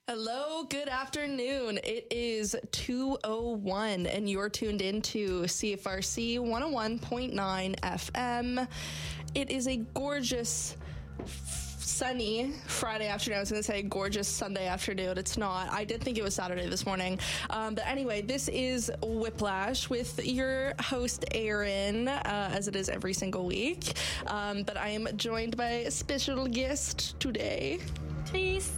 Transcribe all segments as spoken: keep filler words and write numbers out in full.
Hello, good afternoon. It is two oh one and you're tuned into C F R C one oh one point nine F M. It is a gorgeous sunny Friday afternoon. I was going to say gorgeous Sunday afternoon. It's not. I did think it was Saturday this morning. Um, but anyway, this is Whiplash with your host, Aaron, uh, as it is every single week. Um, but I am joined by a special guest today. Please.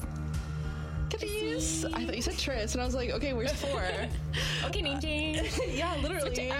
Please. I thought you said Tris, and I was like, okay, where's four? Okay, name change. Yeah, literally. Be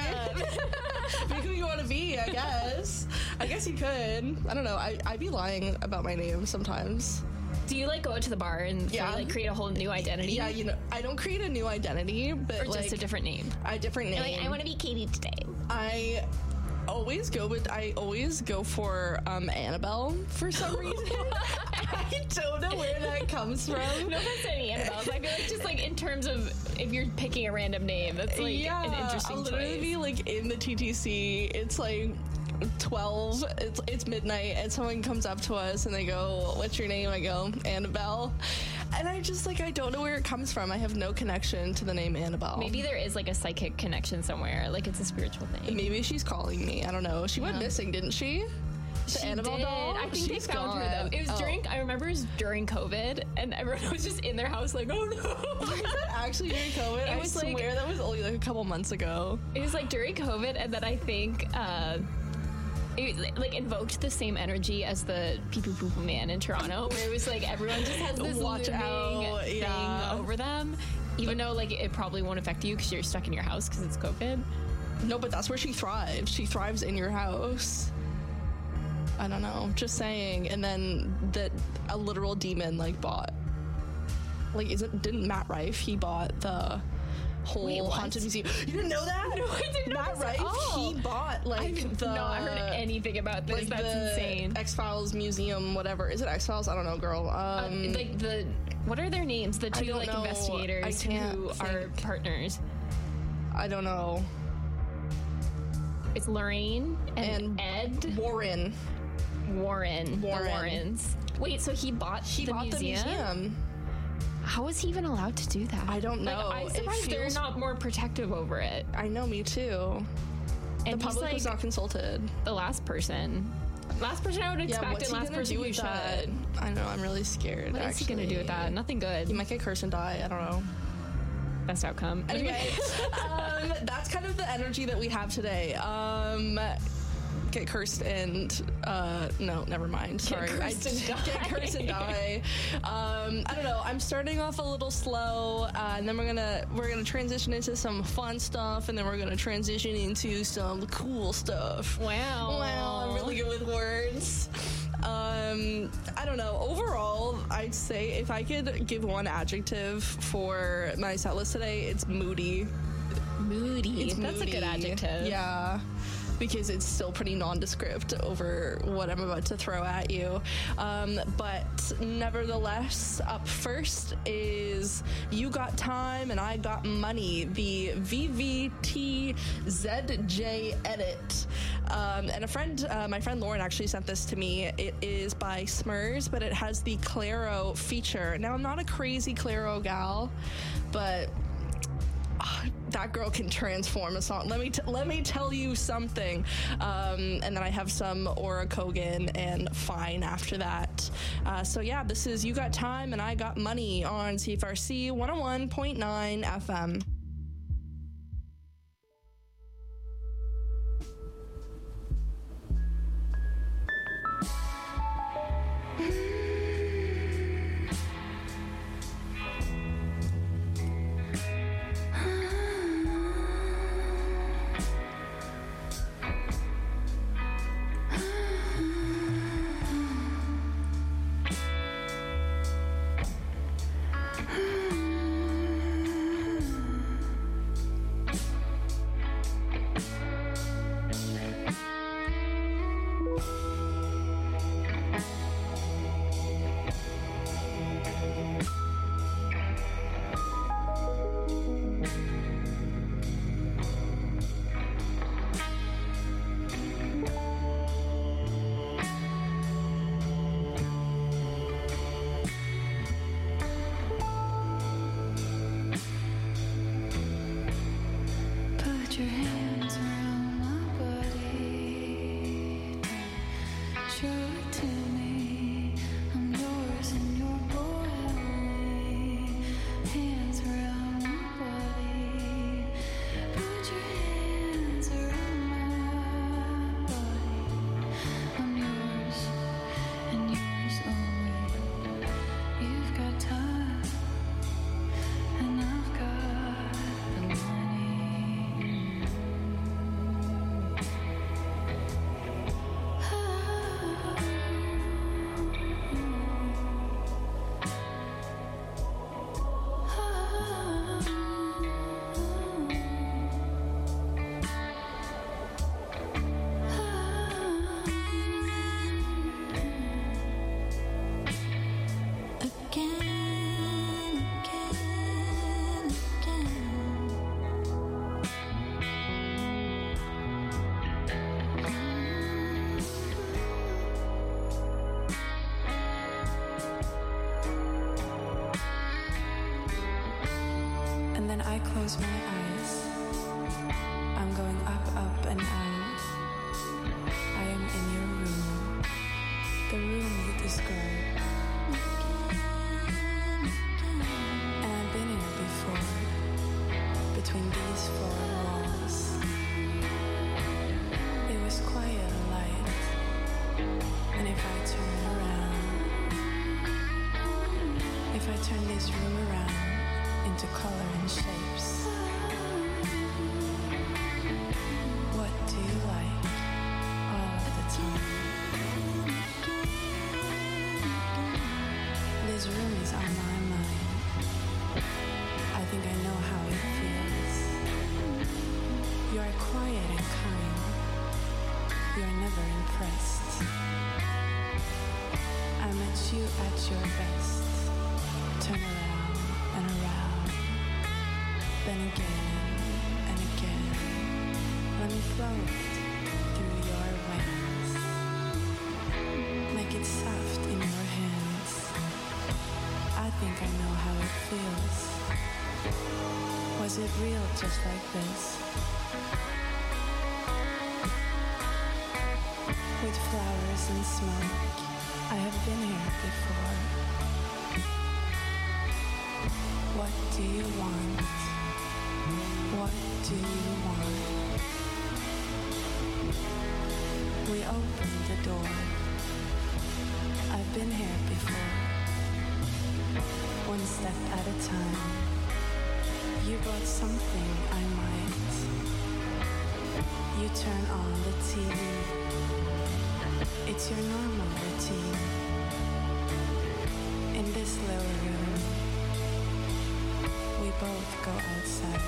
who you want to be, I guess. I guess you could. I don't know. I, I be lying about my name sometimes. Do you like go out to the bar and yeah. like create a whole new identity? Yeah, you know, I don't create a new identity, but or just like a different name. A different name. You're like, I want to be Katie today. I always go with. I always go for um, Annabelle for some reason. I don't know where that comes from. No offense to any Annabelles. I feel like just like in terms of if you're picking a random name, that's like yeah, an interesting I'll choice. literally be like in the T T C. It's like twelve. It's it's midnight, and someone comes up to us and they go, "What's your name?" I go, "Annabelle," and I just like I don't know where it comes from. I have no connection to the name Annabelle. Maybe there is like a psychic connection somewhere. Like it's a spiritual thing. Maybe she's calling me. I don't know. She yeah. went missing, didn't she? The she Annabelle did. doll? I think She's they found gone. her though. It was oh. during, I remember it was during COVID and everyone was just in their house like, oh no. Was that actually during COVID? It I was swear like, that was only like a couple months ago. It was like during COVID, and then I think uh, it like invoked the same energy as the Pee Poo Poo Poo Man in Toronto, where it was like everyone just has this Watch looming out. thing Yeah. over them, even though like it probably won't affect you because you're stuck in your house because it's COVID. No, but that's where she thrives. She thrives in your house. I don't know, just saying. And then that a literal demon like bought, like, is it? Didn't Matt Rife? He bought the whole Wait, haunted museum. You didn't know that? No, I didn't know Matt that. Rife. Oh. He bought like I've the. not heard anything about this. Like That's the insane. X-Files museum, whatever. Is it X-Files? I don't know, girl. Um, uh, like the what are their names? The two like know. investigators who think. are partners. I don't know. It's Lorraine and, and Ed Warren. Warren. Warren. The Warrens. Wait, so he bought He the bought museum? the museum. How is he even allowed to do that? I don't know. Like, I'm It surprised they're feels- not more protective over it. I know, me too. And The he's public like was not consulted. the last person. Last person I would expect, yeah, what's and he last gonna person do you with should. that? I know, I'm really scared. What is he gonna do with that? Nothing good. He might get cursed and die. I don't know. Best outcome. Anyway, um, that's kind of the energy that we have today. Um, get cursed and uh, no, never mind. Sorry, Get cursed I, and die. Get cursed and die. Um, I don't know. I'm starting off a little slow, uh, and then we're gonna we're gonna transition into some fun stuff, and then we're gonna transition into some cool stuff. Wow. Wow, I'm really good with words. Um, I don't know. Overall, I'd say if I could give one adjective for my set list today, it's moody. Moody. It's That's moody. a good adjective. Yeah. Because it's still pretty nondescript over what I'm about to throw at you. Um, but nevertheless, up first is You Got Time and I Got Money, the V V T Z J edit. Um, and a friend, uh, my friend Lauren actually sent this to me. It is by Smurs, but it has the Claro feature. Now, I'm not a crazy Claro gal, but uh, that girl can transform a song. Let me t- let me tell you something. Um, and then I have some Aura Kogan and Fine after that. Uh, so yeah, this is You Got Time and I Got Money on C F R C one oh one point nine F M. true to me. I'm yours and you're boiling. Hands around my body. Put your hands around my body. I'm yours and yours only. You've got time and I've got the money. Again, again, again. And then I close my eyes. I'm going up, up and out. I am in your room, the room you describe. And I've been here before, between these four walls. It was quiet and light. And if I turn around, if I turn this room around into color and shapes, what do you like all of the time? This room is on my mind. I think I know how it feels. You are quiet and kind. You are never impressed. I met you at your best. Turn around and around. Then again and again. Let me float through your wings. Make it soft in your hands. I think I know how it feels. Was it real just like this? With flowers and smoke, I have been here before. What do you want? What do you want? We opened the door. I've been here before. One step at a time. You brought something I might. You turn on the T V. It's your normal routine. In this little room, we both go outside.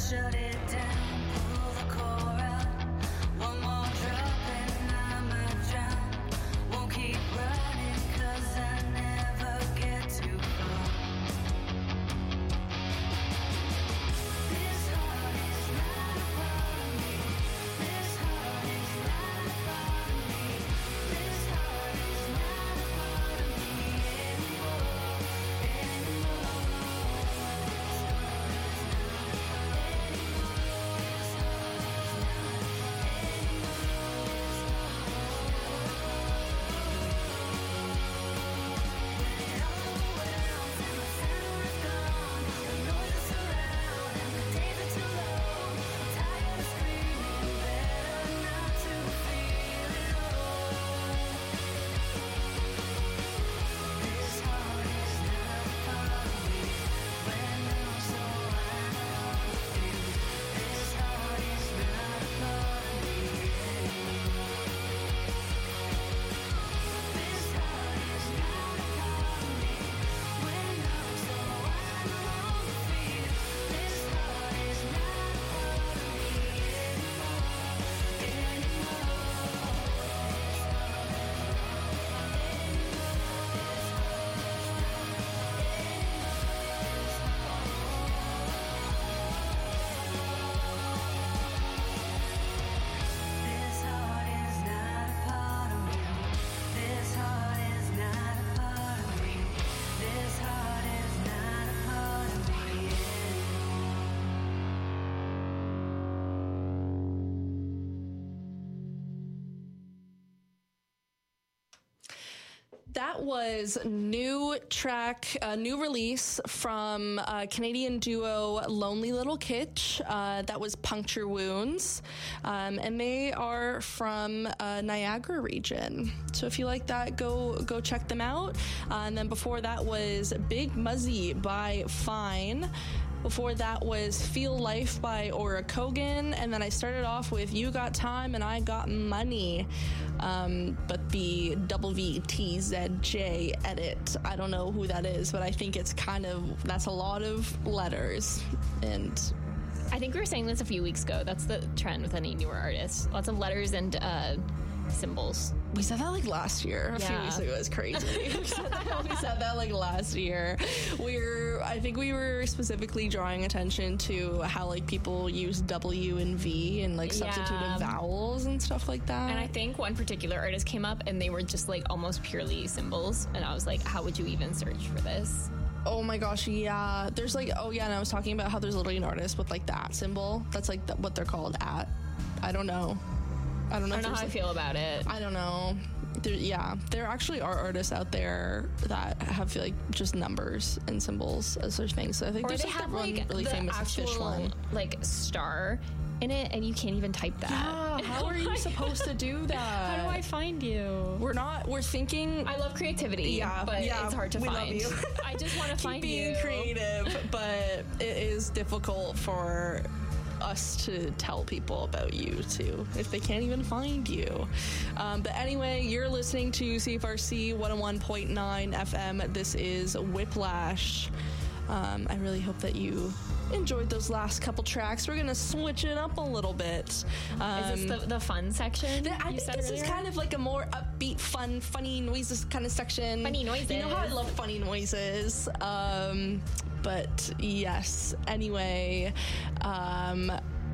That was new track, a new release from uh, Canadian duo Lonely Little Kitsch. Uh, that was Puncture Wounds, um, and they are from uh, Niagara region. So if you like that, go go check them out. Uh, and then before that was Big Muzzy by Fine. Before that was Feel Life by Aura Kogan. And then I started off with You Got Time and I Got Money. Um, but the W T Z J edit, I don't know who that is, but I think it's kind of, that's a lot of letters. And I think we were saying this a few weeks ago. That's the trend with any newer artists. Lots of letters and uh, symbols. we said that like last year. A Yeah. few weeks ago. It was crazy. we, said that, we said that like last year. We're, I think we were specifically drawing attention to how like people use W and V and like substituted Yeah. vowels and stuff like that. And I think one particular artist came up and they were just like almost purely symbols. And I was like, how would you even search for this? Oh my gosh, yeah. There's like, oh yeah, and I was talking about how there's literally an artist with like that symbol. That's like th- what they're called at. I don't know. I don't know. I if don't know there's, how I like- feel about it. I don't know. There, yeah, there actually are artists out there that have like just numbers and symbols as their things. So I think Or there's they like have the one like really the famous actual fish one. like star in it, and you can't even type that. Yeah, how are you supposed to do that? How do I find you? We're not. We're thinking. I love creativity, Yeah, but yeah, it's hard to we love find. you. I just want to Keep find being you. creative, but it is difficult for us to tell people about you too if they can't even find you. Um, but anyway, you're listening to C F R C one oh one point nine F M. This is Whiplash. Um, I really hope that you enjoyed those last couple tracks. We're gonna switch it up a little bit. Um, Is this the, the fun section? th- I you think said this is earlier? kind of like a more upbeat, fun, funny noises kind of section. Funny noises. You know how I love funny noises. Um, but yes. Anyway, um,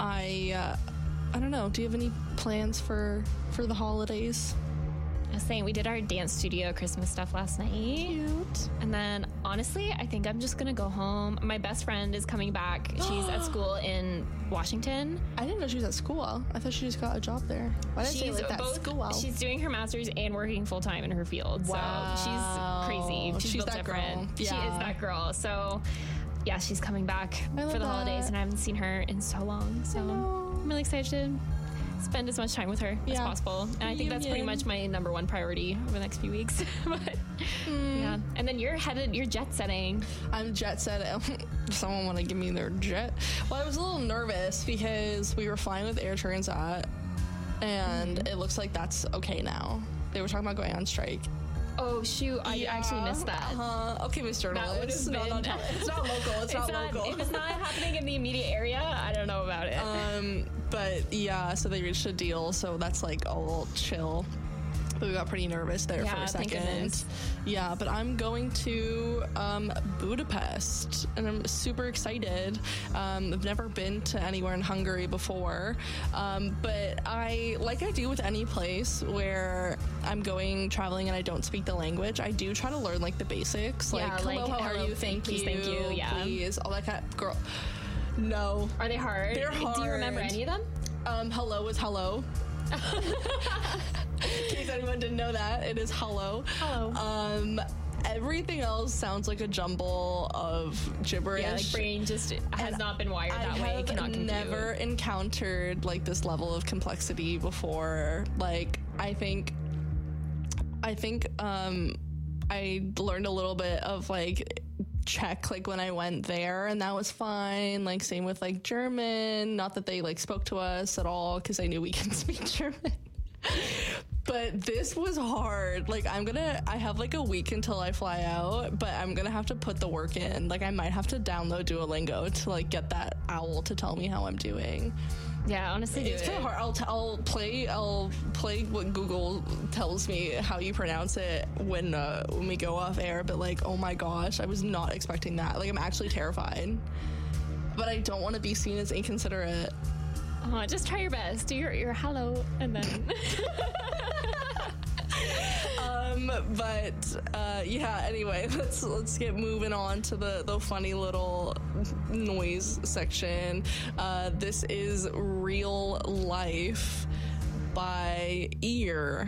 I uh, I don't know. Do you have any plans for for the holidays? I was saying we did our dance studio Christmas stuff last night. Cute. And then honestly, I think I'm just gonna go home. My best friend is coming back. She's at school in Washington. I didn't know she was at school. I thought she just got a job there. Why did I say She's it like that? both School. she's doing her master's and working full time in her field. Wow. So she's crazy. She's, She's built that different. girl. She Yeah. is that girl. So yeah, she's coming back I love for the that. holidays, and I haven't seen her in so long. So know. I'm really excited to spend as much time with her as Yeah. possible. And I think that's pretty Reunion. much my number one priority over the next few weeks. but Hmm. yeah. And then you're headed, you're jet setting. I'm jet set. Someone want to give me their jet? Well, I was a little nervous because we were flying with Air Transat, and Mm-hmm. it looks like that's okay now. They were talking about going on strike, Oh shoot! I actually missed that. Uh, okay, Miss That would Journalist. have No, been. no, no, it's not local. It's, It's not, not. local. If it's not happening in the immediate area, I don't know about it. Um, but yeah, so they reached a deal, so that's like all chill. But we got pretty nervous there for Yeah, a thank second. goodness. Yeah, but I'm going to um, Budapest, and I'm super excited. Um, I've never been to anywhere in Hungary before, um, but I, like I do with any place where I'm going traveling and I don't speak the language, I do try to learn like the basics, Yeah, like hello, like, how are hello, you, thank please, you, thank you, yeah. please, all that kind of girl. No, Are they hard? They're Do you remember hard. any of them? um, hello is hello. In case anyone didn't know that, it is hello. Hello. Um, everything else sounds like a jumble of gibberish. Yeah, like brain just has And not been wired I that way. It have cannot compute. never encountered like this level of complexity before. Like, I think, I think, um, I learned a little bit of like Czech like when I went there, and that was fine. Like same with like German. Not that they like spoke to us at all because I knew we can speak German. But this was hard. Like I'm gonna, I have like a week until I fly out, but I'm gonna have to put the work in. Like I might have to download Duolingo to like get that owl to tell me how I'm doing. Yeah, honestly, do It's it. kind of hard. I'll, t- I'll play. I'll play what Google tells me how you pronounce it when uh, when we go off air. But like, oh my gosh, I was not expecting that. Like, I'm actually terrified. But I don't want to be seen as inconsiderate. Oh, just try your best. Do your your hello, and then. Um, but uh, yeah. Anyway, let's let's get moving on to the the funny little noise section. Uh, this is Real Life by Ear.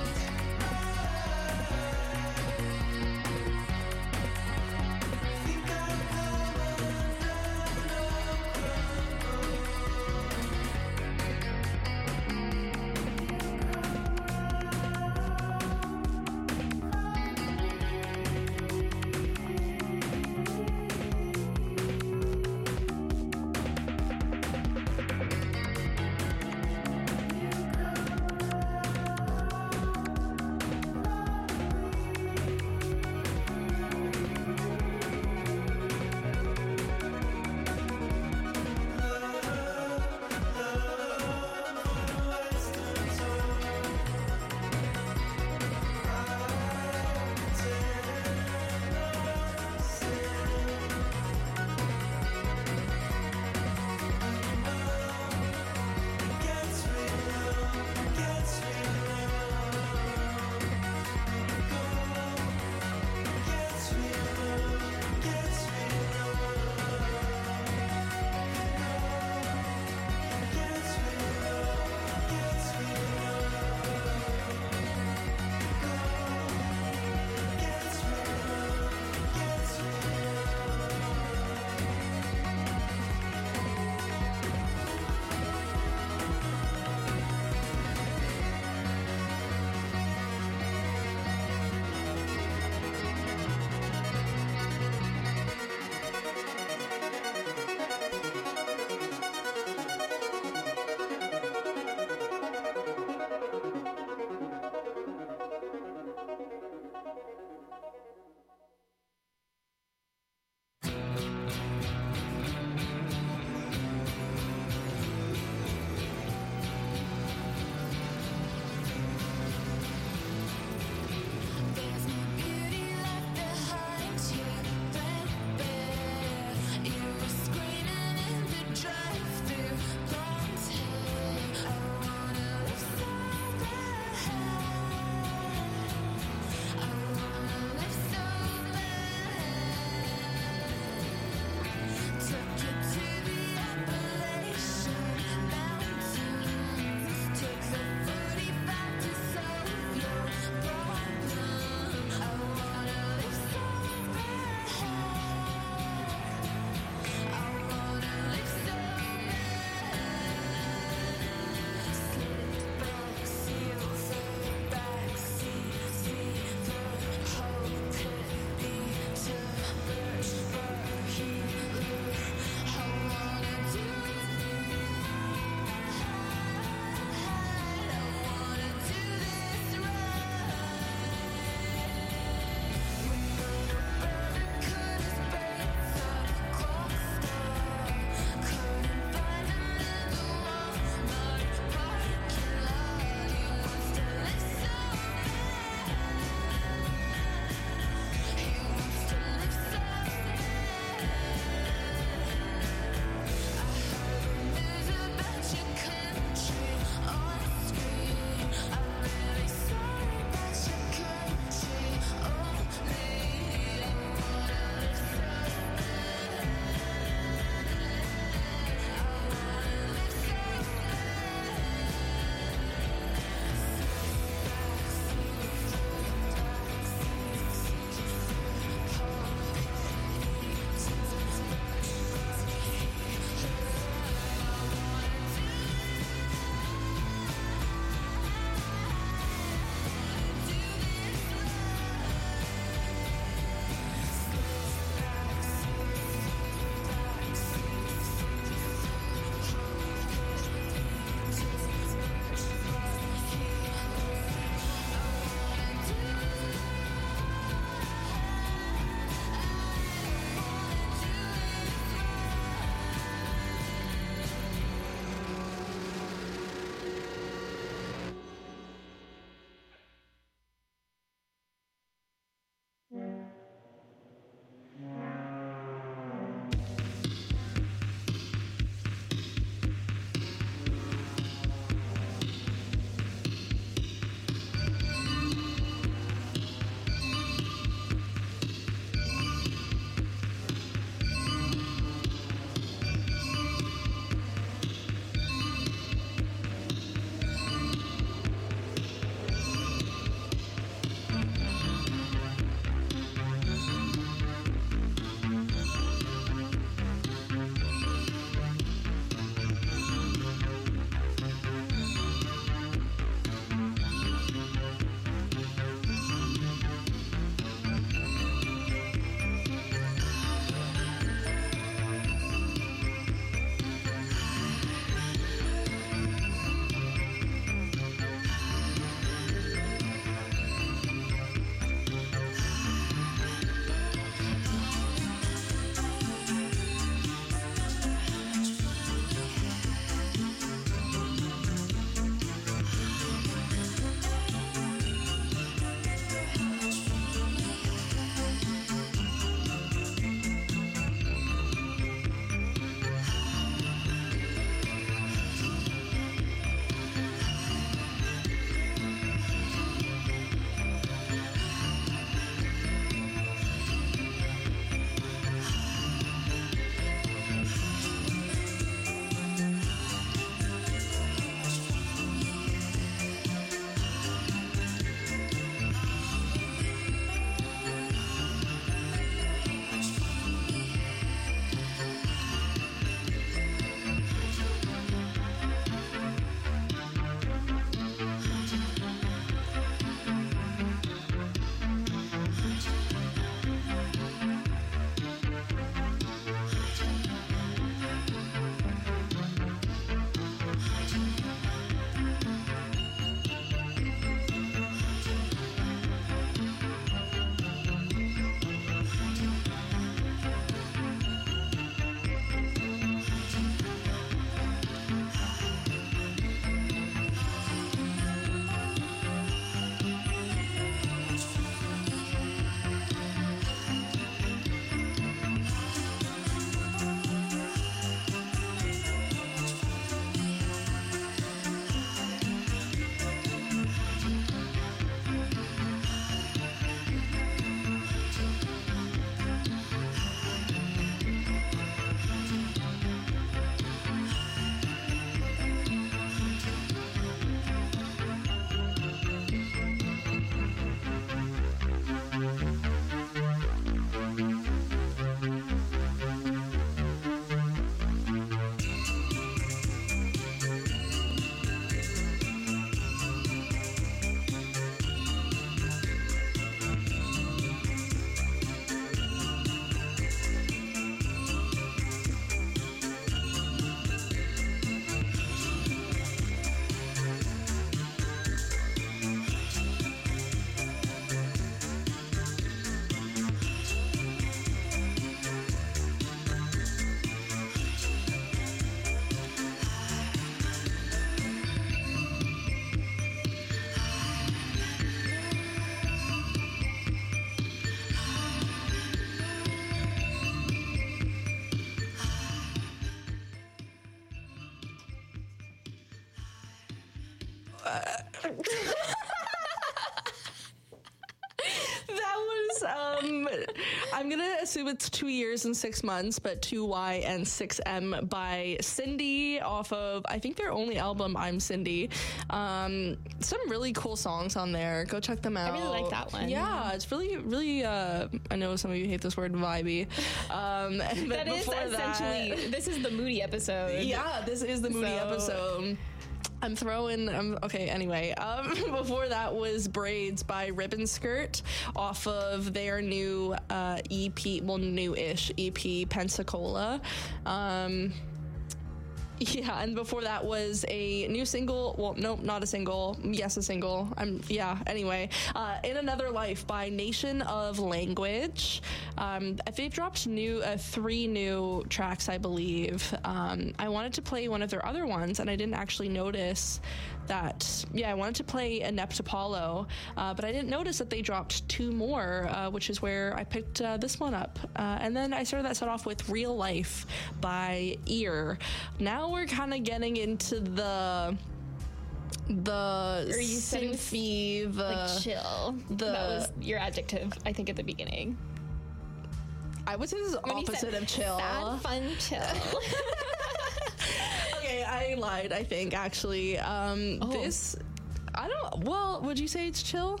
That was, um, I'm going to assume it's two years and six months, but two Y and six M by Cindy off of, I think their only album, I'm Cindy. Um, some really cool songs on there. Go check them out. I really like that one. Yeah, it's really, really, uh, I know some of you hate this word, vibey. Um, but That is before essentially, that, this is the moody episode. yeah, this is the moody So- episode. I'm throwing, um, okay, anyway, um, before that was Braids by Ribbon Skirt off of their new uh, E P, well, new-ish E P, Pensacola. Um, yeah, and before that was a new single, well, nope, not a single, yes, a single, I'm, yeah, anyway, uh, In Another Life by Nation of Language. Um, they've dropped new, uh, three new tracks, I believe. Um, I wanted to play one of their other ones, and I didn't actually notice that, yeah, I wanted to play Inept Apollo, uh, but I didn't notice that they dropped two more, uh, which is where I picked uh, this one up. Uh, and then I started that set off with Real Life by Ear. Now we're kind of getting into the the Or you said it was, synthy, the Like chill. the- that was your adjective, I think, at the beginning. I would say this is When you opposite said of chill. Sad, fun, chill. Okay, I lied, I think, actually. Um, Oh. This, I don't, well, would you say it's chill?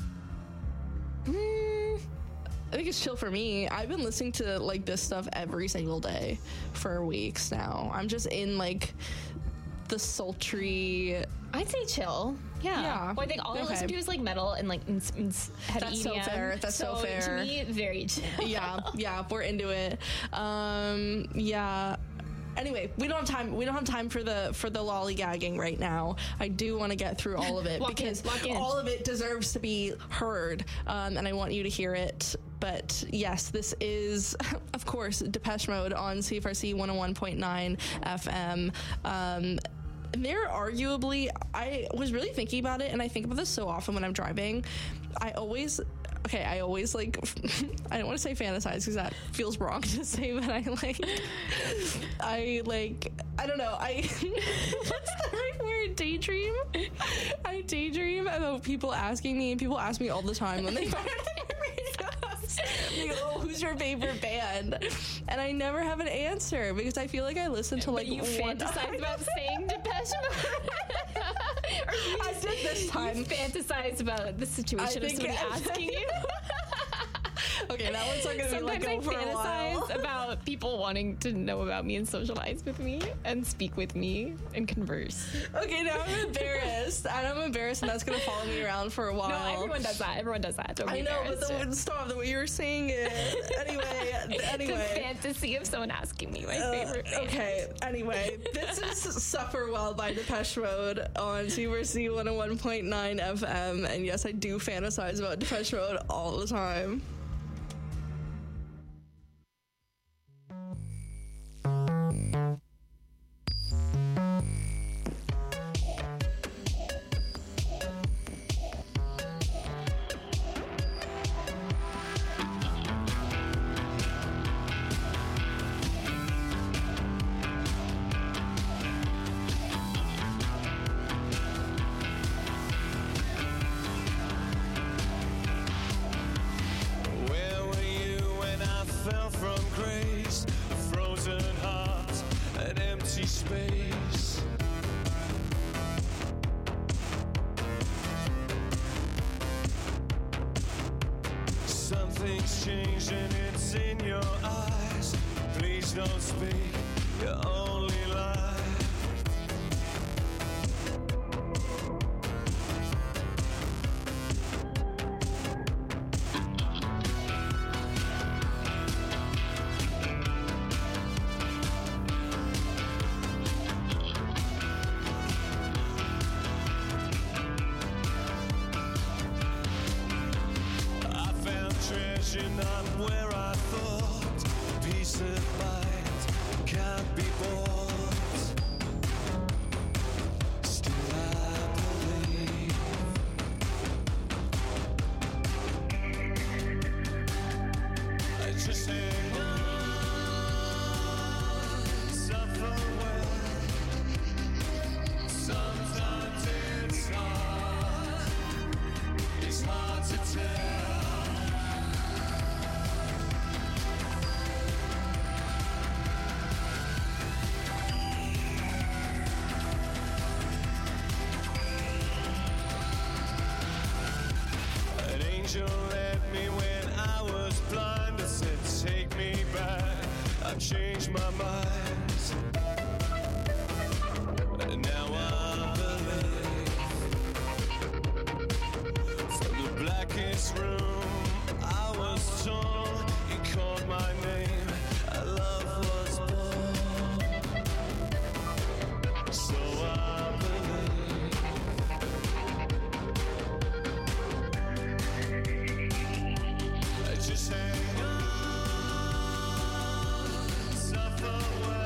Mm, I think it's chill for me. I've been listening to, like, this stuff every single day for weeks now. I'm just in, like, the sultry... I'd say chill. Yeah. Yeah. Well, I think all I Okay. listen to is like metal and like ns- ns- heavy That's so E D M. fair. That's so fair. To me, very chill. yeah, yeah, we're into it. Um, yeah. Anyway, we don't have time. We don't have time for the for the lollygagging right now. I do want to get through all of it Lock in, because lock in. all of it deserves to be heard, um, and I want you to hear it. But yes, this is, of course, Depeche Mode on C F R C one oh one point nine F M. Um, they're arguably, I was really thinking about it, and I think about this so often when I'm driving. I always, okay, I always like, I don't want to say fantasize because that feels wrong to say, but I like, I like, I don't know, I, what's the right word? Daydream? I daydream about people asking me, and people ask me all the time when they find they go, oh, who's your favorite band? And I never have an answer because I feel like I listen to like But you one fantasize about saying Depeche Mode. Or you I did this time. You fantasize about the situation I of think somebody I- asking you. Okay, that one's not gonna be let Sometimes go I for a while. fantasize about people wanting to know about me and socialize with me and speak with me and converse. Okay, now I'm embarrassed. And I'm embarrassed, and that's gonna follow me around for a while. No, everyone does that. Everyone does that. Don't be I know, but embarrassed. the stop the way you were saying it. Anyway, The anyway. fantasy of someone asking me my Uh, favorite band. okay, anyway, this is Suffer Well by Depeche Mode on C V R C one oh one point nine F M, and yes, I do fantasize about Depeche Mode all the time. Where were you when I fell from grace? A frozen heart, an empty space. Something's changed and it's in your eyes. Please don't speak, you only lie. I found treasure not where I thought. Peace of mind can't be bought. Still I believe. I just hang on, suffer well. Sometimes it's hard. angel led me when I was blind. I said, take me back. I've changed my mind. And now I believe. From the blackest room I was torn. You called my name. Our love was born. So I believe. I just hang on, suffer well.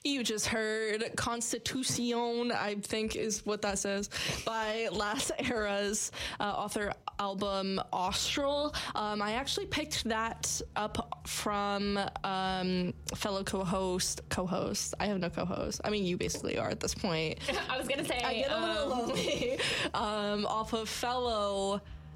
You just heard Constitucion, I think is what that says, by Las Eras, uh, author album Austral. Um, I actually picked that up from um, fellow co-host, co-host, I have no co-host. I mean, you basically are at this point. I was gonna say, I get a little um, lonely. um, off of fellow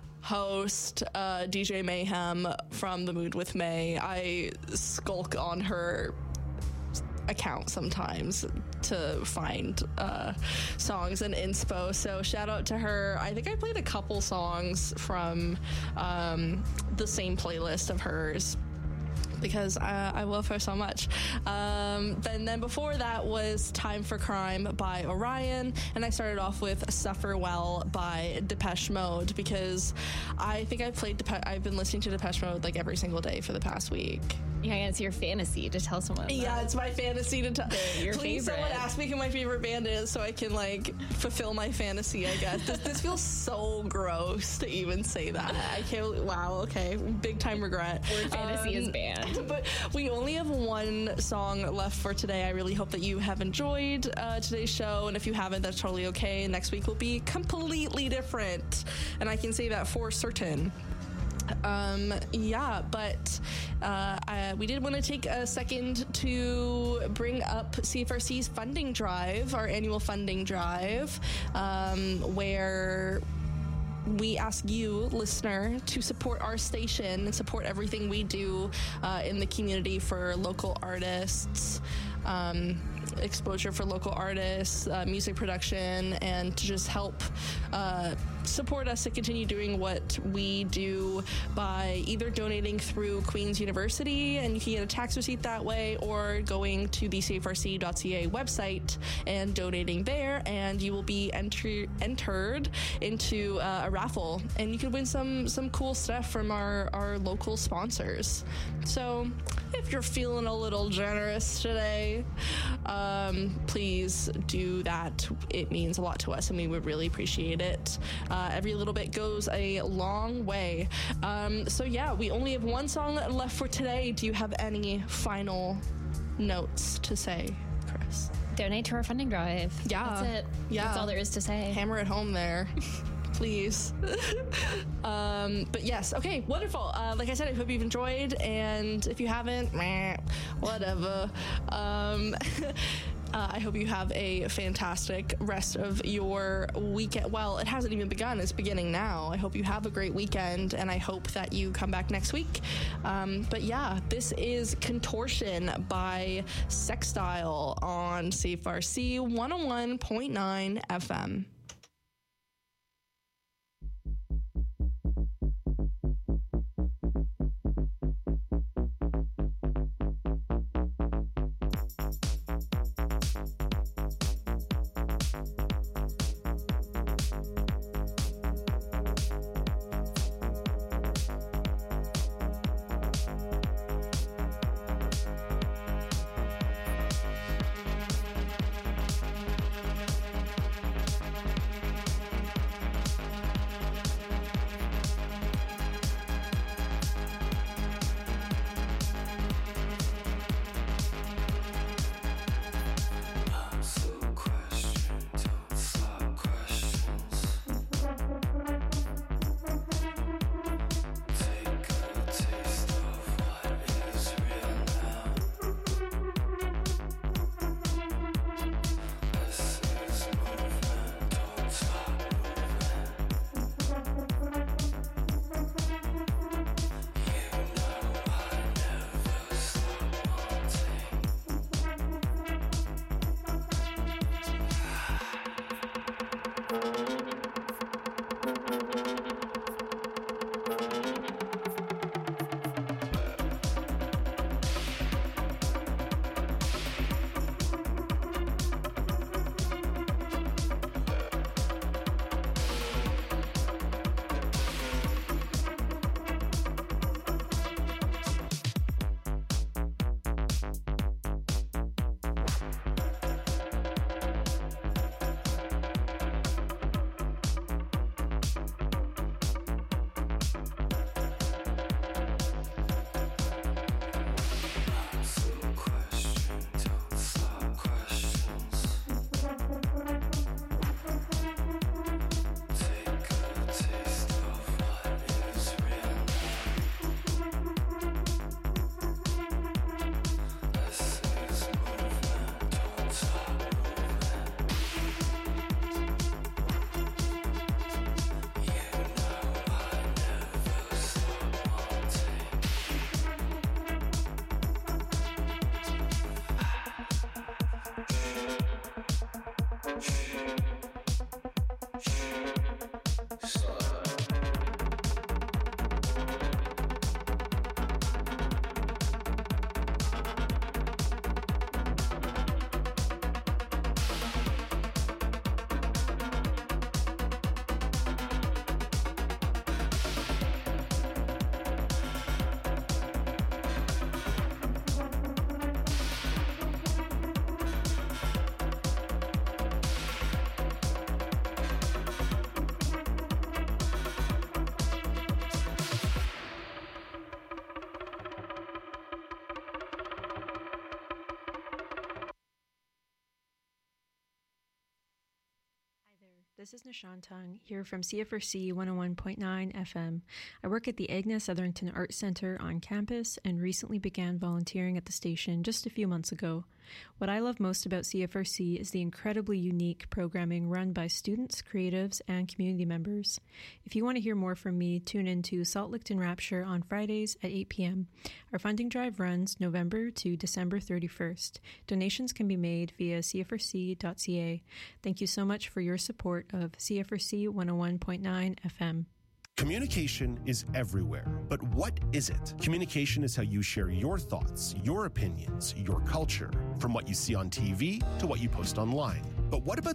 host uh, D J Mayhem from The Mood with May. I skulk on her account sometimes to find uh, songs and inspo, so shout out to her. I think I played a couple songs from um, the same playlist of hers because uh, I love her so much. Um, and then before that was Time for Crime by Orion, and I started off with Suffer Well by Depeche Mode because I think I've played Depe- I've been listening to Depeche Mode like every single day for the past week. Yeah, it's your fantasy to tell someone. Yeah, it's my fantasy to tell. Your Please, favorite. someone ask me who my favorite band is so I can like fulfill my fantasy. I guess this, this feels so gross to even say that. I can't. Wow. Okay. Big time regret. Word fantasy Um, is banned. But we only have one song left for today. I really hope that you have enjoyed uh, today's show, and if you haven't, that's totally okay. Next week will be completely different, and I can say that for certain. Um, yeah, but uh, I, we did want to take a second to bring up C F R C's funding drive, our annual funding drive, um, where we ask you, listener, to support our station and support everything we do uh, in the community for local artists, um, exposure for local artists, uh, music production, and to just help uh, support us to continue doing what we do by either donating through Queen's University, and you can get a tax receipt that way, or going to the C F R C dot C A website and donating there, and you will be enter- entered into uh, a raffle, and you can win some some cool stuff from our, our local sponsors. So if you're feeling a little generous today, um, please do that. It means a lot to us, and we would really appreciate it. Uh, every little bit goes a long way. Um, so yeah, we only have one song left for today. Do you have any final notes to say, Chris? Donate to our funding drive. Yeah. That's it. Yeah. That's all there is to say. Hammer it home there. Please. um, but yes, okay, wonderful. Uh, like I said, I hope you've enjoyed, and if you haven't, meh, whatever. Um, uh, I hope you have a fantastic rest of your weekend. Well, it hasn't even begun, it's beginning now. I hope you have a great weekend, and I hope that you come back next week. Um, but yeah, this is Contortion by Sextile on C F R C one oh one point nine F M. So question, This is Nishan Tung here from C F R C one oh one point nine F M. I work at the Agnes Etherington Arts Center on campus and recently began volunteering at the station just a few months ago. What I love most about C F R C is the incredibly unique programming run by students, creatives, and community members. If you want to hear more from me, tune in to Salt Lickton Rapture on Fridays at eight p.m. Our funding drive runs November to December thirty-first. Donations can be made via c f r c dot c a. Thank you so much for your support of C F R C one oh one point nine F M. Communication is everywhere, but what is it? Communication is how you share your thoughts, your opinions, your culture, from what you see on T V to what you post online. But what about